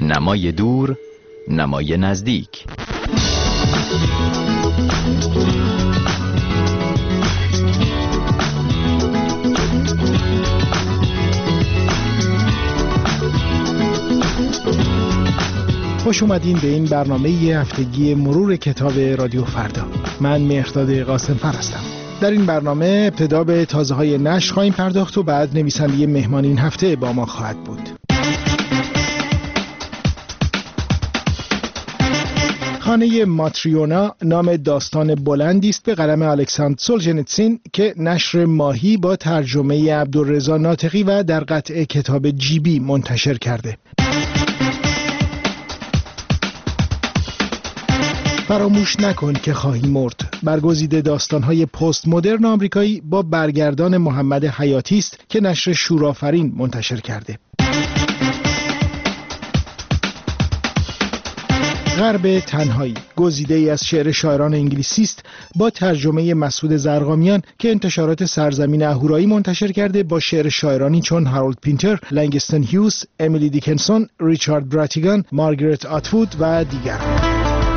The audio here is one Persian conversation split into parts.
نمای دور، نمای نزدیک. خوش اومدین به این برنامه هفتگی مرور کتاب رادیو فردا. من مهرداد قاسم‌فر هستم. در این برنامه ابتدا به تازه‌های نشر خواهیم پرداخت و بعد نویسنده مهمان این هفته با ما خواهد بود. خانه ماتریونا نام داستان بلندی است به قلم الکساندر سولژنیتسین که نشر ماهی با ترجمه عبدالرضا ناطقی و در قطعه کتاب جیبی منتشر کرده. فراموش نکن که خواهی مرد برگزیده داستان‌های پست مدرن آمریکایی با برگردان محمد حیاتی است که نشر شورآفرین منتشر کرده. غرب تنهایی گزیده‌ای از شعر شاعران انگلیسی است با ترجمه مسعود زرقامیان که انتشارات سرزمین اهورایی منتشر کرده با شعر شاعرانی چون هارولد پینتر، لنگستون هیوز، امیلی دیکنسون، ریچارد براتیگان، مارگرت اتوود و دیگران.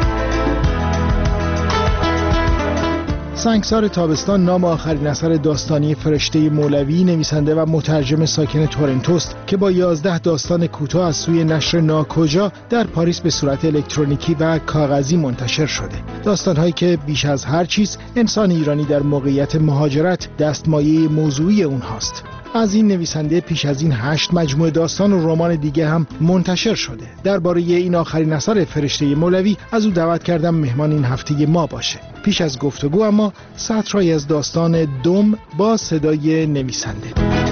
سنگسار تابستان نام آخرین اثر داستانی فرشته مولوی نویسنده و مترجم ساکن تورنتوست که با 11 داستان کوتاه از سوی نشر ناکجا در پاریس به صورت الکترونیکی و کاغذی منتشر شده. داستان‌هایی که بیش از هر چیز انسان ایرانی در موقعیت مهاجرت دستمایه موضوعی اونهاست. از این نویسنده پیش از این 8 مجموعه داستان و رمان دیگه هم منتشر شده. درباره این آخرین اثر فرشته مولوی از او دعوت کردم مهمان این هفته ما باشه. پیش از گفتگو اما سطرهایی از داستان دم با صدای نویسنده.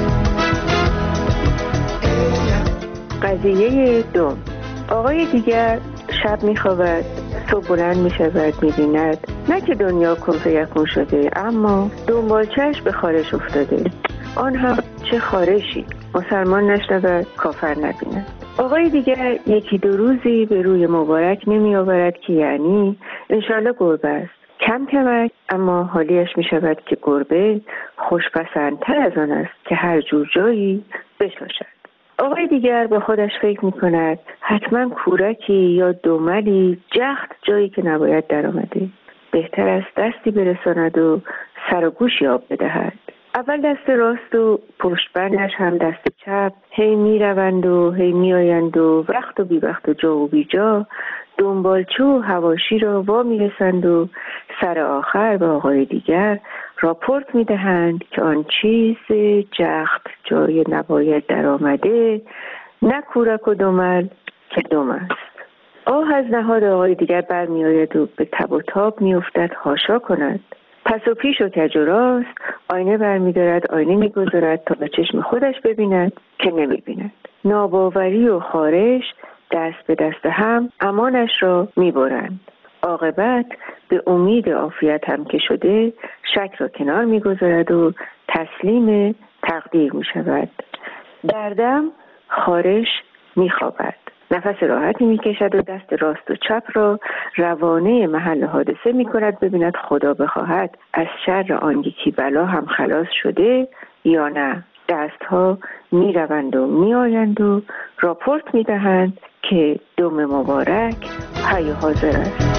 قضیه دم. آقای دیگر شب میخوابد، صبح بلند میشود، میبیند نه که دنیا کنفه یکون شده، اما دنبالچه‌اش به خارش افتاده. آن هم چه خارشی، مسلمان نشنود، کافر نبیند. آقای دیگر یکی دو روزی به روی مبارک نمی آورد که یعنی انشالله گربه است. کم کمک، اما حالیش می شود که گربه خوشپسندتر از آن است که هر جور جایی بشاشد. آقای دیگر با خودش فکر می کند حتما کورکی یا دملی جخت جایی که نباید در آمده. بهتر است دستی برساند و سر و گوشی آب بدهد. اول دست راست و پشت بندش هم دست چپ هی می روند و هی می آیند و وقت و بی وقت و جا و بی جا دنبالچو و حواشی را وا می رسند و سر آخر به آقای دیگر راپورت می دهند که آن چیز جخت جای نباید در آمده نه کورک و دمل که دم است. آه از نهاد آقای دیگر بر می آید و به تب و تاب می افتد حاشا کند. پس و پیش و کج و راست آینه برمی‌دارد، آینه می‌گذارد تا به چشم خودش ببیند که نمی‌بیند. ناباوری و خارش دست به دست هم امانش را می‌برند. عاقبت به امید عافیت هم که شده شک را کنار می‌گذارد و تسلیم تقدیر می‌شود. دردم خارش می‌خوابد. نفس راحتی میکشد و دست راست و چپ را روانه محل حادثه میکند ببیند خدا بخواهد از شر آن یکی بلا هم خلاص شده یا نه. دستها میروند و میآیند و راپورت میدهند که دم مبارک حی و حاضر است.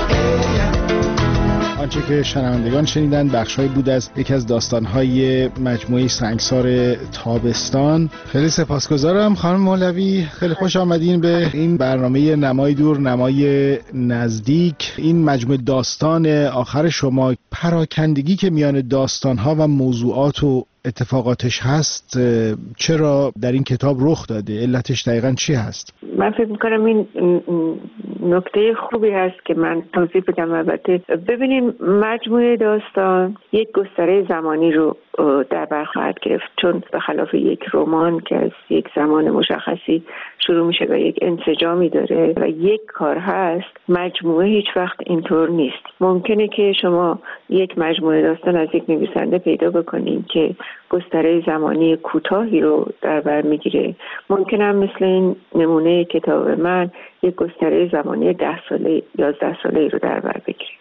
آنچه که شنوندگان شنیدن بخش‌هایی بود از یکی از داستان‌های مجموعه سنگسار تابستان. خیلی سپاسگزارم خانم مولوی، خیلی خوش آمدین به این برنامه نمای دور نمای نزدیک. این مجموعه داستان آخر شما پراکندگی که میان داستان‌ها و موضوعات و اتفاقاتش هست چرا در این کتاب رخ داده؟ علتش دقیقاً چی هست؟ من فکر میکنم این نکته خوبی هست که من توضیح بدم. البته ببینیم مجموعه داستان یک گستره زمانی رو در بر خواهد گرفت، چون به خلاف یک رمان که از یک زمان مشخصی شروع میشه و یک انسجامی داره و یک کار هست، مجموعه هیچ وقت اینطور نیست. ممکنه که شما یک مجموعه داستان از یک نویسنده پیدا بکنید که گستره زمانی کوتاهی رو در بر میگیره. ممکنه هم مثل این نمونه کتاب من یک گستره زمانی 10 ساله 11 ساله رو در بر بگیره.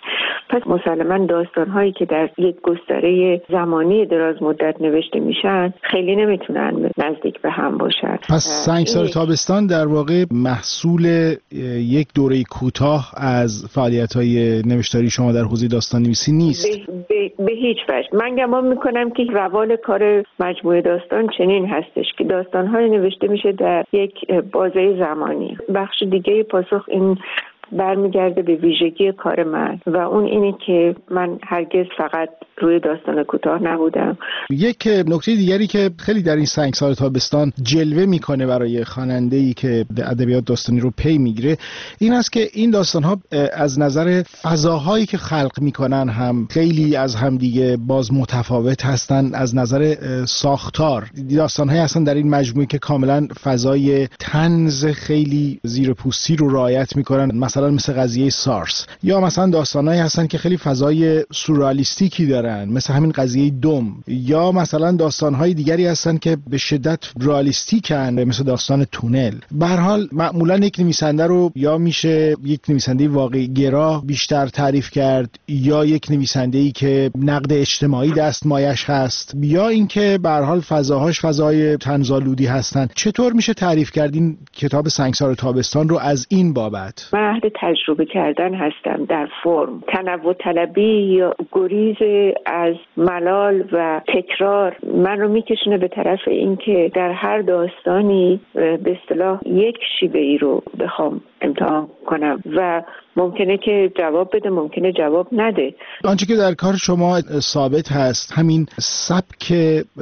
پس مسلماً داستان‌هایی که در یک گستره زمانی دراز مدت نوشته میشن خیلی نمیتونن نزدیک به هم باشن. پس سنگسار تابستان در واقع محصول یک دوره کوتاه از فعالیت‌های نوشتاری شما در حوزه داستان‌نویسی نیست. به هیچ وجه. من گمان میکنم که روال کار مجموعه داستان چنین هستش که داستان‌های نوشته میشه در یک بازه زمانی. بخش دیگه پاسخ این برمیگرده به ویژگی کار من و اون اینه که من هرگز فقط روی داستان کوتاه نبودم. یک نکته دیگری که خیلی در این سنگسار تابستان جلوه میکنه برای خواننده‌ای که ادبیات داستانی رو پی میگیره این است که این داستان‌ها از نظر فضاهایی که خلق میکنن هم خیلی از هم دیگه باز متفاوت هستن. از نظر ساختار داستان‌هایی هستن در این مجموعه که کاملا فضای طنز خیلی زیر پوستی رو رعایت میکنن، مثل قضیه سارس، یا مثلا داستانایی هستن که خیلی فضای سورئالیستیکی دارن مثل همین قضیه دم، یا مثلا داستانهای دیگری هستن که به شدت رئالیستیکن مثل داستان تونل. به هر حال معمولا یک نویسنده رو یا میشه یک نویسنده واقعی گرا بیشتر تعریف کرد، یا یک نویسنده‌ای که نقد اجتماعی دستمایش هست، یا اینکه به هر حال فضاهاش فضای طنزآلودی هستن. چطور میشه تعریف کرد این کتاب سنگسار تابستان رو از این بابت؟ تجربه کردن هستم در فرم. تنوع طلبی یا گریز از ملال و تکرار من رو میکشونه به طرف اینکه در هر داستانی به اصطلاح یک شیوه‌ای رو بخوام امتحان کنم و ممکنه که جواب بده، ممکنه جواب نده. آنچه که در کار شما ثابت هست همین سبک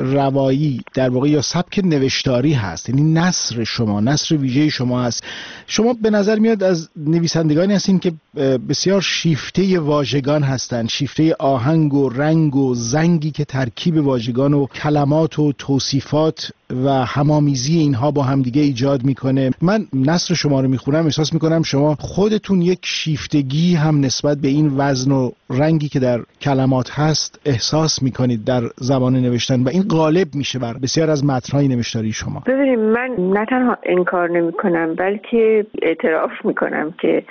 روایی در واقع یا سبک نوشتاری هست، یعنی نثر شما، نثر ویژه شما هست. شما به نظر میاد از نویسندگانی هستین که بسیار شیفته واژگان هستن، شیفته آهنگ و رنگ و زنگی که ترکیب واژگان و کلمات و توصیفات و همامیزی اینها با همدیگه ایجاد میکنه. من نثر شما رو میخونم احساس میکنم شما خودتون یک شیفتگی هم نسبت به این وزن و رنگی که در کلمات هست احساس میکنید در زبان نوشتن و این غالب میشه بر بسیار از متن‌های نوشتاری شما. ببینید من نه تنها انکار نمیکنم بلکه اعتراف میکنم که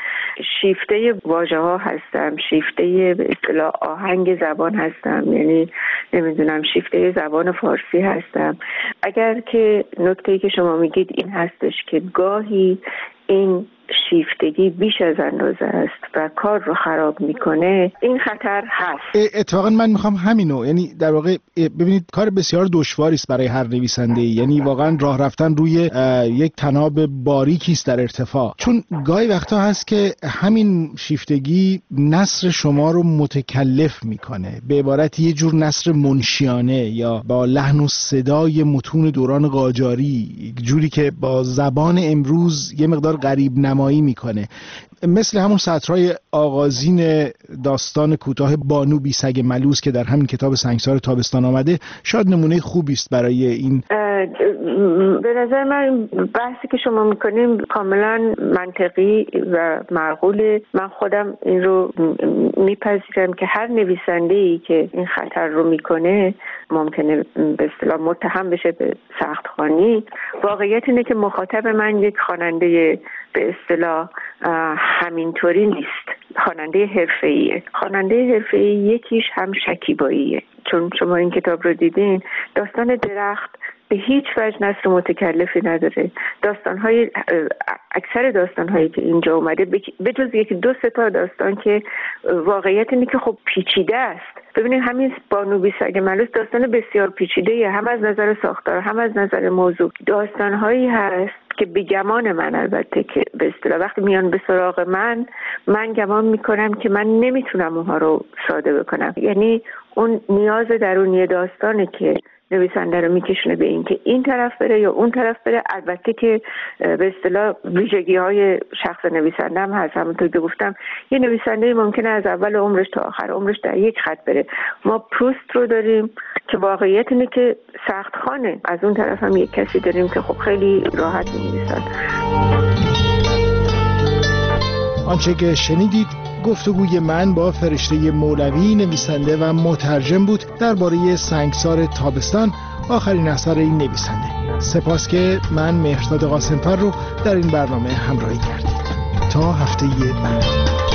شیفته واژه‌ها هستم، شیفته به اصطلاح آهنگ زبان هستم، یعنی نمیدونم شیفته زبان فارسی هستم. اگر که نکته‌ای که شما میگید این هستش که گاهی این شیفتگی بیش از اندازه است و کار رو خراب میکنه، این خطر هست. اتفاقا من میخوام همینو، یعنی در واقع ببینید کار بسیار دشواری است برای هر نویسنده، یعنی واقعا راه رفتن روی یک طناب باریکی است در ارتفاع، چون گاهی وقتا هست که همین شیفتگی نثر شما رو متکلف میکنه، به عبارت یه جور نثر منشیانه یا با لحن و صدای متون دوران قاجاری، جوری که با زبان امروز یه مقدار غریب نمایی میکنه، مثل همون سطرهای آغازین داستان کوتاه بانو بی سگ ملوس که در همین کتاب سنگسار تابستان آمده. شاید نمونه خوبی است برای این. به نظر من بحثی که شما میکنیم کاملا منطقی و معقوله. من خودم این رو میپذیرم که هر نویسنده‌ای که این خطر رو میکنه ممکنه به اصطلاح متهم بشه به سخت‌خوانی. واقعیت اینه که مخاطب من یک خواننده به اصطلاح همینطوری نیست، خواننده حرفه‌ایه. خواننده حرفه‌ای یکیش هم شکیباییه، چون شما این کتاب رو دیدین. داستان درخت به هیچ وجه نثر متکلفی نداره. اکثر داستان‌هایی که اینجا اومده به جز یکی دو سه تا داستان که واقعیت اینه که خب پیچیده است. ببینید همین بانو بی سگ ملوس داستان بسیار پیچیده‌ایه، هم از نظر ساختار هم از نظر موضوع. داستان‌هایی هست که به گمان من البته که به اصطلاح وقتی میان به سراغ من گمان میکنم که من نمیتونم اونها رو ساده بکنم. یعنی اون نیاز درونی داستانه که نویسنده رو میکشونه به این که این طرف بره یا اون طرف بره. البته که به اصطلاح ویژگی‌های شخص نویسنده هم هست. همونطور که گفتم یه نویسنده ممکنه از اول عمرش تا آخر عمرش در یک خط بره. ما پروست رو داریم که واقعیت اینه که سخت‌خوانه. از اون طرف هم یک کسی داریم که خب خیلی راحت می‌نویسن. آنچه که شنیدید گفتگوی من با فرشته مولوی، نویسنده و مترجم بود درباره سنگسار تابستان، آخرین اثر این نویسنده. سپاس که من مهرداد قاسم‌فر رو در این برنامه همراهی کردید. تا هفته بعد.